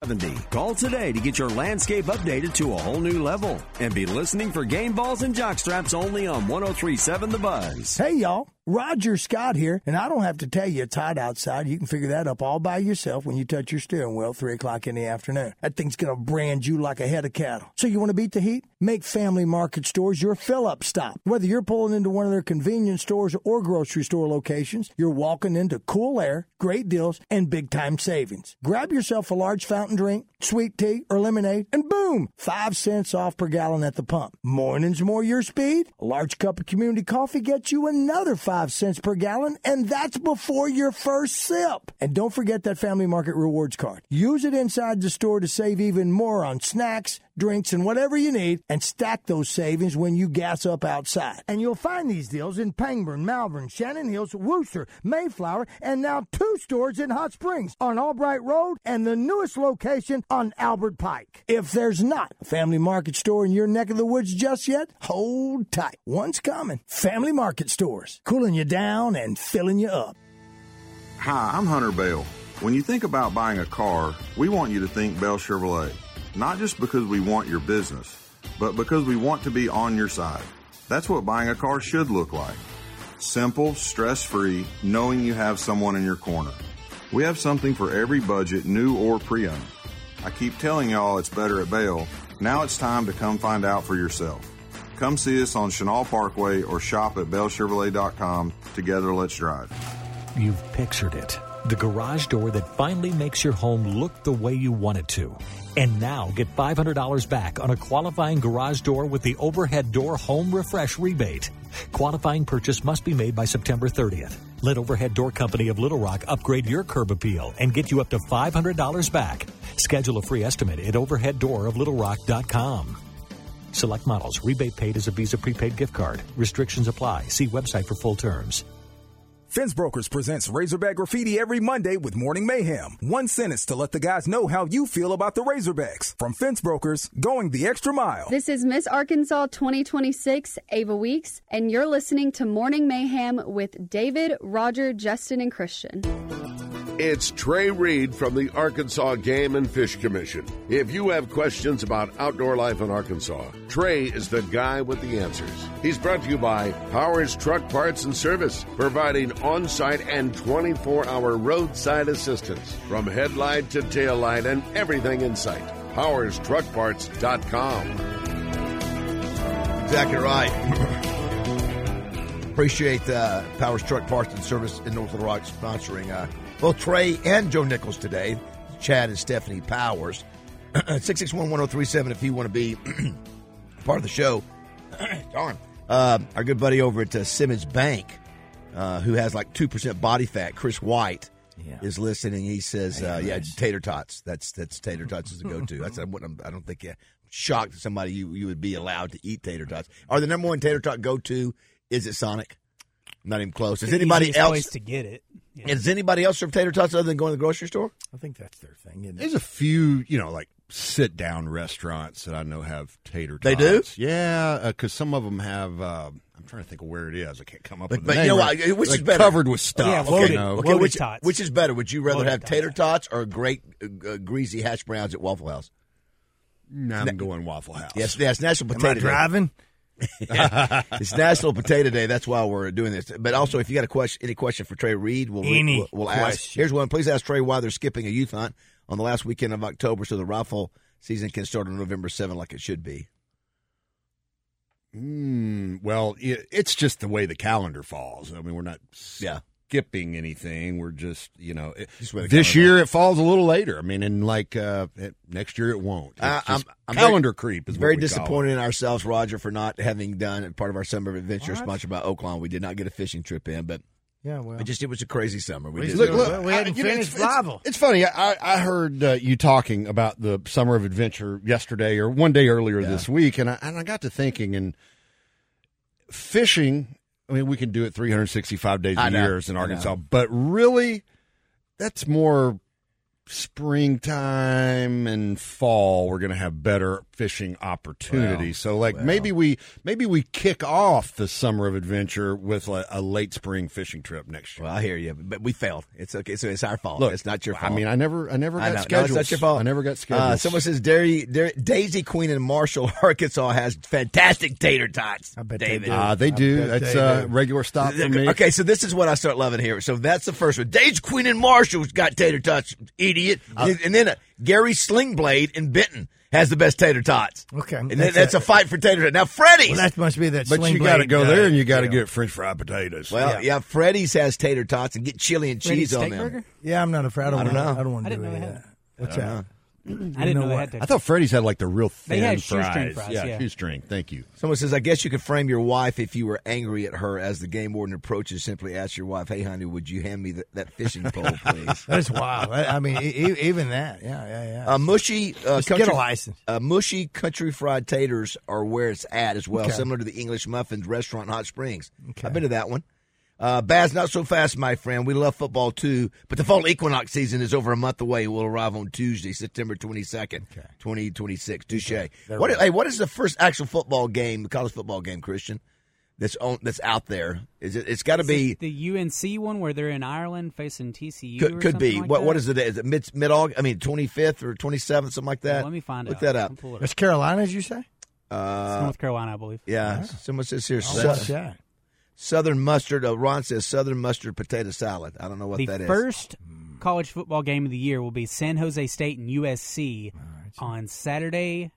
Call today to get your landscape updated to a whole new level. And be listening for game balls and jock straps only on 103.7 The Buzz. Hey, y'all. Roger Scott here, and I don't have to tell you it's hot outside. You can figure that up all by yourself when you touch your steering wheel 3 o'clock in the afternoon. That thing's going to brand you like a head of cattle. So you want to beat the heat? Make Family Market Stores your fill-up stop. Whether you're pulling into one of their convenience stores or grocery store locations, you're walking into cool air, great deals, and big-time savings. Grab yourself a large fountain drink, sweet tea, or lemonade, and boom, 5 cents off per gallon at the pump. Mornings more your speed? A large cup of community coffee gets you another 5 cents per gallon, and that's before your first sip. And don't forget that Family Market Rewards card. Use it inside the store to save even more on snacks, drinks, and whatever you need, and stack those savings when you gas up outside. And you'll find these deals in Pangburn, Malvern, Shannon Hills, Wooster, Mayflower, and now 2 stores in Hot Springs on Albright Road and the newest location on Albert Pike. If there's not a Family Market store in your neck of the woods just yet, hold tight. One's coming. Family Market Stores, cooling you down and filling you up. Hi, I'm Hunter Bell. When you think about buying a car, we want you to think Bell Chevrolet. Not just because we want your business, but because we want to be on your side. That's what buying a car should look like. Simple, stress-free, knowing you have someone in your corner. We have something for every budget, new or pre-owned. I keep telling y'all it's better at Bell. Now it's time to come find out for yourself. Come see us on Chenal Parkway or shop at bellchevrolet.com. Together, let's drive. You've pictured it. The garage door that finally makes your home look the way you want it to. And now get $500 back on a qualifying garage door with the Overhead Door Home Refresh rebate. Qualifying purchase must be made by September 30th. Let Overhead Door Company of Little Rock upgrade your curb appeal and get you up to $500 back. Schedule a free estimate at overheaddooroflittlerock.com. Select models. Rebate paid as a Visa prepaid gift card. Restrictions apply. See website for full terms. Fence Brokers presents Razorback Graffiti every Monday with Morning Mayhem. One sentence to let the guys know how you feel about the Razorbacks. From Fence Brokers, going the extra mile. This is Miss Arkansas 2026, Ava Weeks, and you're listening to Morning Mayhem with David, Roger, Justin, and Christian. It's Trey Reed from the Arkansas Game and Fish Commission. If you have questions about outdoor life in Arkansas, Trey is the guy with the answers. He's brought to you by Powers Truck Parts and Service, providing on-site and 24-hour roadside assistance from headlight to tail light and everything in sight. PowersTruckParts.com. Exactly right. Appreciate Powers Truck Parts and Service in North Little Rock sponsoring both Trey and Joe Nichols today. Chad and Stephanie Powers. 661-1037 if you want to be part of the show. Darn. Our good buddy over at Simmons Bank, who has like 2% body fat, Chris White, is listening. He says, tater tots. That's tater tots is a go-to. That's I don't think shocked that somebody you would be allowed to eat tater tots. Are the number one tater tot go-to, is it Sonic? Not even close. Is anybody else place to get it? Yeah. Does anybody else serve tater tots other than going to the grocery store? I think that's their thing, isn't it? There's a few, like sit-down restaurants that I know have tater tots. They do? Yeah, because some of them have, I'm trying to think of where it is. I can't come up with the but name. You know what? Which is better? Covered with stuff. Yeah, loaded tots. Which is better? Would you rather Loaded have tots. tater tots or great greasy hash browns at Waffle House? No, I'm going Waffle House. Yes, National Potato Am I Day. driving? It's National Potato Day. That's why we're doing this. But also, if you got any question for Trey Reed, we'll ask. Here's one. Please ask Trey why they're skipping a youth hunt on the last weekend of October so the rifle season can start on November 7th like it should be. Well, it's just the way the calendar falls. I mean, we're not skipping anything. We're just, this year it falls a little later. I mean, and next year it won't. I'm calendar creep is very disappointed in ourselves, Roger, for not having done part of our summer adventure sponsored by Oaklawn. We did not get a fishing trip in, but it was a crazy summer. We hadn't finished Flavel. It's funny. I heard you talking about the summer of adventure yesterday or one day earlier this week, and I got to thinking, and fishing, I mean, we can do it 365 days a year in Arkansas, but really, that's more springtime and fall we're going to have better fishing opportunities. Maybe we kick off the summer of adventure with a late spring fishing trip next year. Well, I hear you, but we failed. It's okay, so it's our fault. Look, it's not your fault. I mean, I never got schedules. No, it's not your fault. I never got schedules. Someone says Daisy Queen in Marshall, Arkansas has fantastic tater tots. I bet David. They do. That's a regular stop for me. Okay, so this is what I start loving here. So that's the first one. Daisy Queen in Marshall's got tater tots, idiot. And then Gary Slingblade in Benton has the best tater tots. Okay. And that's a fight for tater tots. Now, Freddy's. Well, that must be that But Sling you got to Blade, go there and you got to get French fried potatoes. Well, yeah, Freddy's has tater tots and get chili and cheese on them. Burger? Yeah, I'm not afraid. I don't want I to do didn't know any they of had that. What's that? I didn't know they had I thought Freddy's had like the real thin They had fries. shoestring fries, yeah. Shoestring. Thank you. Someone says, I guess you could frame your wife if you were angry at her as the game warden approaches. Simply ask your wife, hey, honey, would you hand me that fishing pole, please? That's wild. I mean, even that. Yeah. Mushy country, get a license. Mushy country fried taters are where it's at as well, Okay. similar to the English Muffins restaurant in Hot Springs. Okay. I've been to that one. Baz, not so fast, my friend. We love football, too. But the fall equinox season is over a month away. We'll arrive on Tuesday, September 22nd, 2026. Touche. What is the first actual football game, college football game, Christian, that's out there? It's got to be the UNC one where they're in Ireland facing TCU. Could be. Like What is it? Is it mid-August? I mean, 25th or 27th, something like that? Well, let me find Look out. that up. That's Carolina, as you say? It's North Carolina, I believe. Yeah. Someone says here, What's that? Southern mustard. Ron says Southern mustard potato salad. I don't know what that The is. first college football game of the year will be San Jose State and USC on Saturday.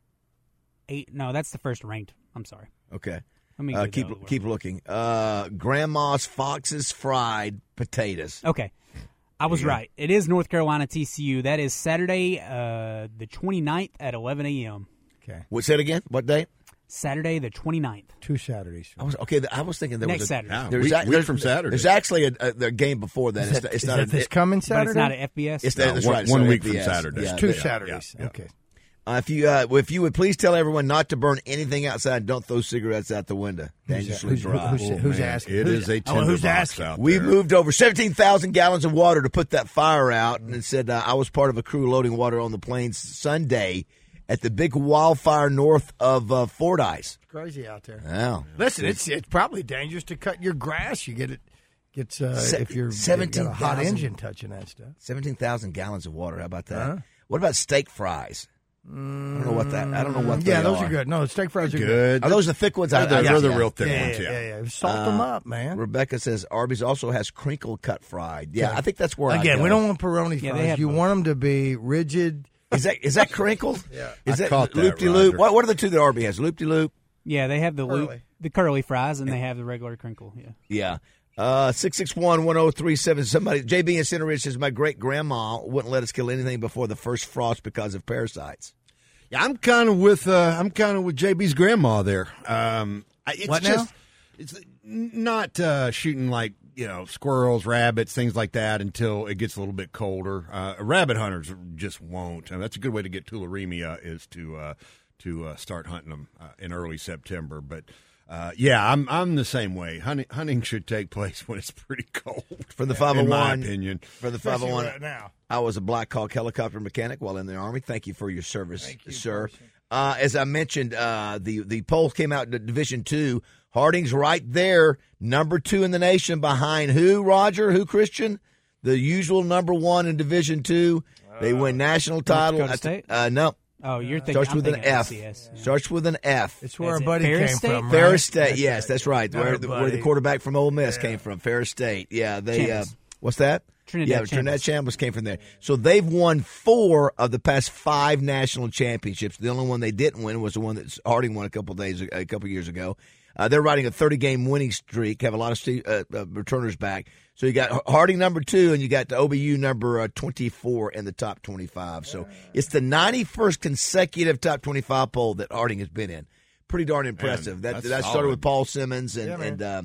No, that's the first ranked. I'm sorry. Okay. Let me keep looking. Grandma's Fox's fried potatoes. Okay. I was right. It is North Carolina TCU. That is Saturday, the 29th at 11 a.m. Okay. What's that again? What date? Saturday, the 29th. 2 Saturdays. I was thinking there Next was Saturday. Week from Saturday. There's actually a game before that. It's not this coming But Saturday? it's not at FBS. That's right. It's one not week FBS. from Saturday. Yeah, 2 they- Saturdays. yeah. Okay. If you would please tell everyone not to burn anything outside. Don't throw cigarettes out the window. Dangerously dry. Who's asking? It is a tinderbox asking? out We there. moved over 17,000 gallons of water to put that fire out, and it said I was part of a crew loading water on the plains Sunday at the big wildfire north of Fordyce. Crazy out there. Wow. Listen, it's probably dangerous to cut your grass. You get it. If you're 17,000 got a hot engine touching that stuff. 17,000 gallons of water. How about that? What about steak fries? I don't know what that. I don't know what. Yeah, they those are good. No, steak fries are good. Good. Are those the thick ones? They're the Yeah. real thick Yeah, ones, yeah. Salt them up, man. Rebecca says Arby's also has crinkle cut fried. Yeah, I think that's where Again, I go. we don't want Peroni Yeah, they fries. have You both. want them to be rigid. Is that crinkled? Yeah. Is I that caught that, loop de loop? Roger. What are the two that Arby has? Loop de loop. Yeah, they have the Curly. the curly fries, and they have the regular crinkle. Yeah. Yeah. 661-1037. Somebody, JB in Center Ridge says, my great grandma wouldn't let us kill anything before the first frost because of parasites. Yeah, I'm kind of with JB's grandma there. It's What just now? it's not shooting like squirrels, rabbits, things like that until it gets a little bit colder. Rabbit hunters just won't. And that's a good way to get tularemia is to start hunting them in early September. But I'm the same way. Hunting should take place when it's pretty cold. For the 501, in my opinion. For the 501, right now. I was a Black Hawk helicopter mechanic while in the Army. Thank you for your service, sir. As I mentioned, the polls came out in Division II. Harding's right there, number 2 in the nation, behind who, Roger? Who, Christian? The usual number 1 in Division II. They win national title. Dakota State? No. Oh, you're thinking. Starts I'm with an thinking F. FCS, yeah. Starts with an F. It's where Is our it buddy Ferris came State? from. Ferris right? State, yes, that's right. Where the quarterback from Ole Miss came from, Ferris State. Yeah, they. Chambliss. What's that? Trinidad Trinidad Chambliss came from there. So they've won 4 of the past 5 national championships. The only one they didn't win was the one that Harding won a couple years ago. They're riding a 30-game winning streak. Have a lot of returners back. So you got Harding number 2, and you got the OBU number 24 in the top 25. So it's the 91st consecutive top 25 poll that Harding has been in. Pretty darn impressive. Man, that that's started solid. with Paul Simmons, and Yeah,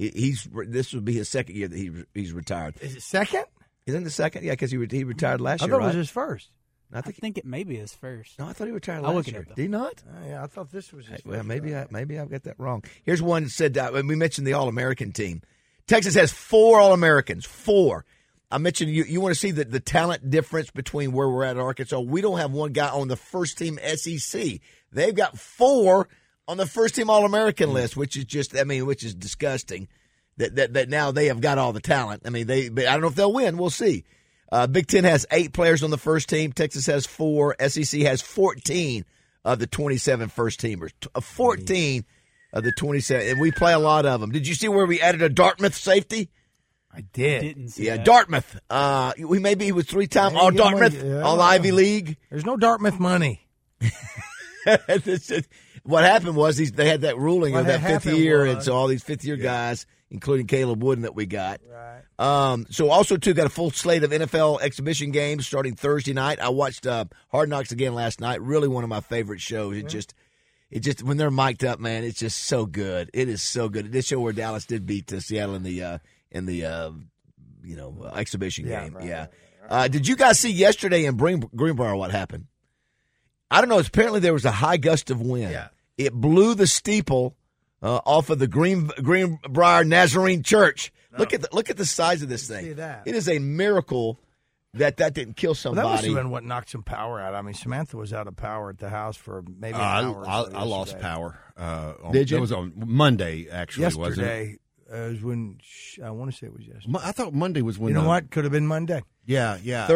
this would be his second year that he's retired. Is it second? Isn't it the second? Yeah, because he retired last I year, thought it right? was his first. I I think. think it may be his first. No, I thought he retired I'll last look it year. up, though. Did he not? Yeah, I thought this was his Well, first. maybe I've got that wrong. Here's one that said we mentioned the All-American team. Texas has 4 All-Americans. 4. I mentioned you want to see the talent difference between where we're at Arkansas. We don't have one guy on the first team SEC. They've got 4 on the first team All-American list, which is disgusting. That now they have got all the talent. I mean, I don't know if they'll win. We'll see. Big Ten has 8 players on the first team. Texas has 4. SEC has 14 of the 27 first teamers. 14 of the 27, and we play a lot of them. Did you see where we added a Dartmouth safety? I did. Didn't see Yeah, that. Dartmouth. He was 3-time All Dartmouth, All Ivy League. There's no Dartmouth money. What happened was they had that ruling of that fifth year, was, and so all these fifth-year guys, including Caleb Wooden that we got. Right. So also, too, got a full slate of NFL exhibition games starting Thursday night. I watched Hard Knocks again last night. Really one of my favorite shows. It just when they're mic'd up, man, it's just so good. It is so good. This show where Dallas did beat Seattle in the exhibition game. Right, right. Did you guys see yesterday in Greenbrier what happened? I don't know. Apparently there was a high gust of wind. Yeah. It blew the steeple off of the Greenbrier Nazarene Church. No. Look at the size of this thing. See that. It is a miracle that didn't kill somebody. Well, that must have been what knocked some power out. I mean, Samantha was out of power at the house for maybe an hour. I lost power. Did you? It was on Monday, actually, wasn't it? Yesterday was when I want to say it was yesterday. I thought Monday was when. You know what? Could have been Monday. Yeah.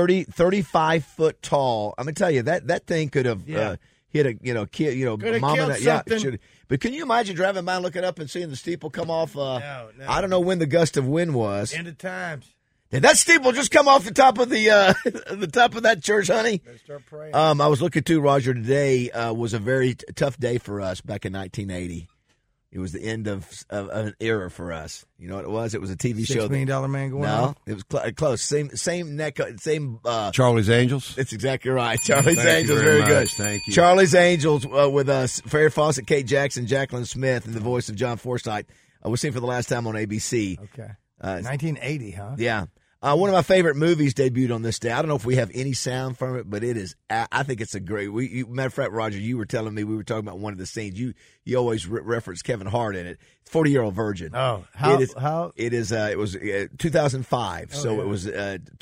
35 foot tall. I'm gonna tell you that thing could have hit a kid. Could have mama. killed something. But can you imagine driving by, looking up, and seeing the steeple come off? No. I don't know when the gust of wind was. End of times. Did that steeple just come off the top of the top of that church, honey? Better start praying. I was looking too, Roger. Today was a very tough day for us back in 1980. It was the end of an era for us. You know what it was? It was a TV show. $6 Million Man going No, on? it was close. Same neck, same. Charlie's Angels. That's exactly right. Charlie's Thank Angels, you very very good. much. Thank you. Charlie's Angels with us, Farrah Fawcett, Kate Jackson, Jacqueline Smith, and the voice of John Forsythe. We're seeing for the last time on ABC. Okay. 1980, huh? Yeah. One of my favorite movies debuted on this day. I don't know if we have any sound from it, but it is. I think it's a great. Matter of fact, Roger, you were telling me we were talking about one of the scenes. You always reference Kevin Hart in it. 40-Year-Old Virgin. Oh, how? It is. It was 2005, so it was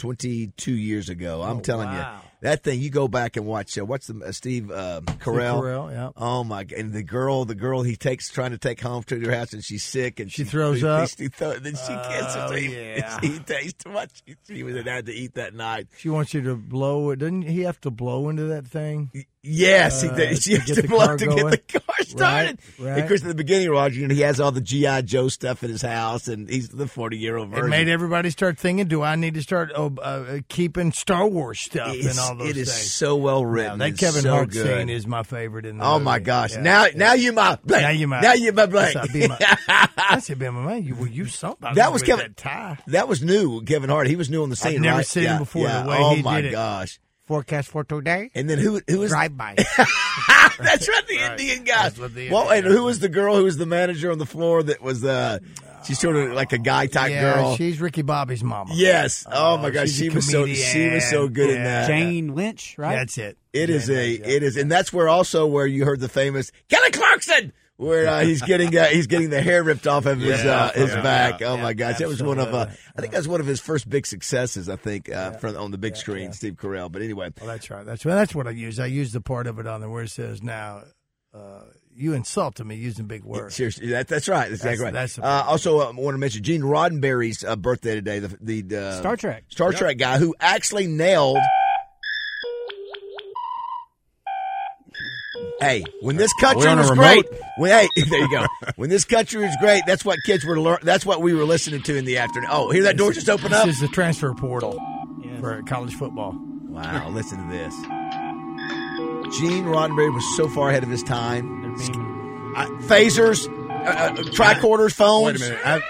22 years ago. I'm telling you, that thing. You go back and watch. What's the Steve Carell? Carell, yeah. Oh my God! And the girl he takes trying to take home to her house, and she's sick, and she throws up. Then she kisses him. Yeah. He tastes too much. She was had to eat that night. She wants you to blow it. Doesn't he have to blow into that thing? Yes, she has to blow to get the car started. Right. Of course, at the beginning, Roger, he has all the G.I. Joe stuff in his house, and he's the 40-year-old version. It made everybody start thinking, do I need to start keeping Star Wars stuff and all those things? It is so well written. That Kevin Hart scene is my favorite in the movie. My gosh. Yeah. Now you my blank. Now you my blank. That's a bit my man. You somebody. That was Kevin. That tie. That was new, Kevin Hart. He was new on the scene, I've never right? seen him before. Yeah. The way he did it. Oh, my gosh. Forecast for today. And then who is drive-by? That's right, the Indian guy. And who was the girl who was the manager on the floor that was she's sort of like a guy type girl. She's Ricky Bobby's mama. Yes. Oh my gosh, she was so good in that. Jane Lynch, right? That's it. It is, and that's where you heard the famous Kelly Clarkson, where he's getting the hair ripped off of his back. Oh my gosh, that was one of I think that's one of his first big successes. I think on the big screen, Steve Carell. But anyway, well, that's right. That's what I use. I use the part of it on there where it says now. You insulted me using big words. Seriously, that's right. That's exactly right. Also, I want to mention Gene Roddenberry's birthday today. The Star Trek guy who actually nailed. Hey, when this country was great, there you go. When this country was great, that's what kids were learning. That's what we were listening to in the afternoon. Oh, hear that door just open up? This is the transfer portal for college football. Wow, listen to this. Gene Roddenberry was so far ahead of his time. Phasers, tricorders, phones. Wait a minute.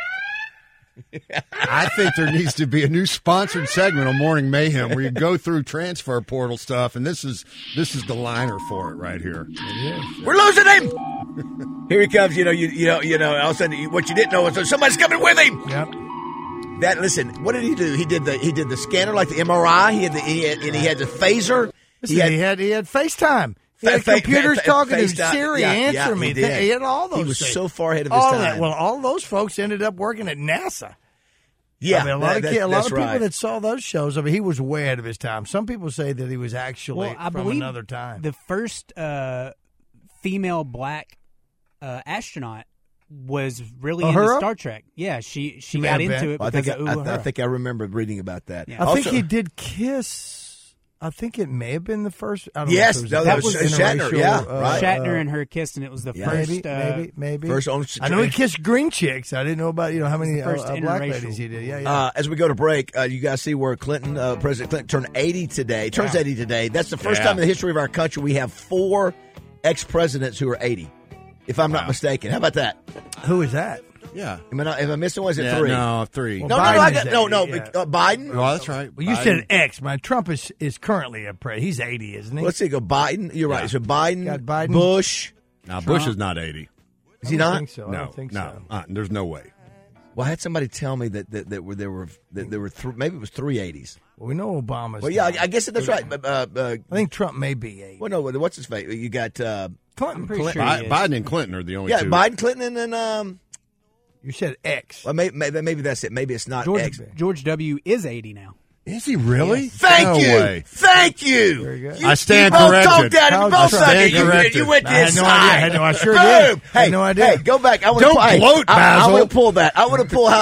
I think there needs to be a new sponsored segment on Morning Mayhem where you go through transfer portal stuff, and this is the liner for it right here. We're losing him. Here he comes. All of a sudden, what you didn't know was somebody's coming with him. Yep. Listen, what did he do? He did the scanner like the MRI. He had the phaser. He had FaceTime. He had computers talking to Siri, answer me. He had all those. He was things. so far ahead of his time. All those folks ended up working at NASA. Yeah, I mean, a lot of people right. that saw those shows, I mean, he was way ahead of his time. Some people say that he was actually from another time. The first female black astronaut was really into Star Trek. Yeah, she got into it because of Uhura. I think I remember reading about that. Yeah. I think he did kiss. I think it may have been the first. I don't yes, know that was Shatner. Yeah, right. Shatner and her kissed, and it was the first. Maybe. First on. I know he kissed green chicks. I didn't know about how many first black ladies he did. Yeah. As we go to break, you guys see where President Clinton turned 80 today. Turns 80 today. That's the first time in the history of our country we have 4 ex-presidents who are 80. If I'm not mistaken, how about that? Who is that? Yeah. Am I missing one? Is it 3? No, 3. Well, No, Biden. Well, that's right. Well, you said X, man. Trump is currently a president. He's 80, isn't he? Let's see. Go Biden. You're right. So Biden, Got Biden. Bush. Now, Bush is not 80. Is he not? I don't think so. There's no way. Well, I had somebody tell me that there were maybe it was 3 80s. Well, we know Obama's. Well, yeah, I guess that's right. I think Trump may be 80. Well, no, what's his face? You got Clinton. Biden and Clinton are the only two. Biden, Clinton, and then You said X. Well, maybe that's it. Maybe it's not X. George W. is 80 now. Is he really? Yes. Thank you. Very good. I stand both corrected. You went I had no idea. I had no, I sure Boom. did. Hey, had no idea. Hey, go back. I Don't gloat, Basil. I want to pull that. I want to pull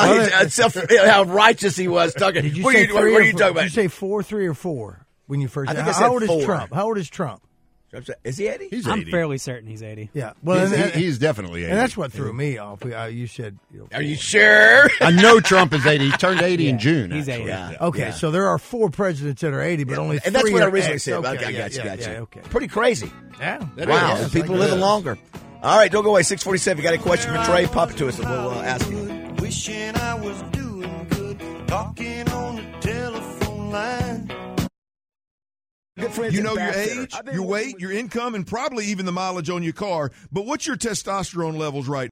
how righteous he was. Talking. Did you what say are you talking about? Did you say 4, 3, or 4 when you first? I think I said How old 4. is Trump? How old is Trump? Is he 80? He's 80. I'm fairly certain he's 80. Yeah. Well, he's definitely 80. And that's what threw me off. You said. Are you sure? I know Trump is 80. He turned 80 in June. He's 80. Yeah. Okay, so there are 4 presidents that are 80, but only 3 and that's what I are originally X. said. Okay, I got you. okay. Pretty crazy. Yeah. Wow. Is. People living longer. All right, don't go away. 6:47. You got a question for Trey? Pop it to us, and we'll ask you. Wishing I was doing good, talking on the telephone line. Good friends. You know your age, your weight, your income, and probably even the mileage on your car. But what's your testosterone levels right